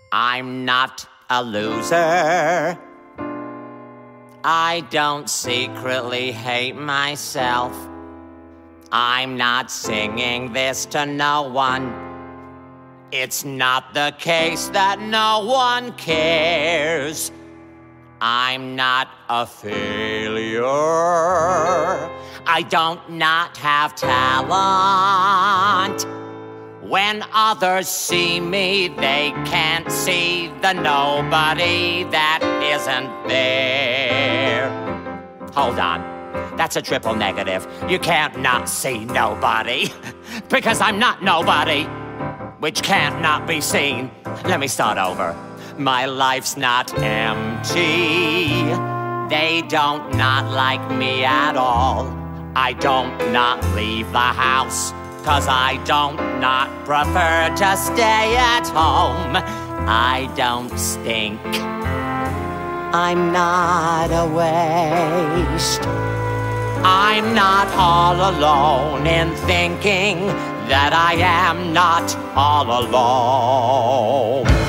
I'm not a loser. I don't secretly hate myself. I'm not singing this to no one. It's not the case that no one cares. I'm not a failure. I don't not have talent. When others see me, they can't see the nobody that isn't there. Hold on, that's a triple negative. You can't not see nobody, because I'm not nobody, which can't not be seen. Let me start over. My life's not empty. They don't not like me at all. I don't not leave the house, 'cause I don't not prefer to stay at home. I don't stink. I'm not a waste. I'm not all alone in thinking that I am not all alone.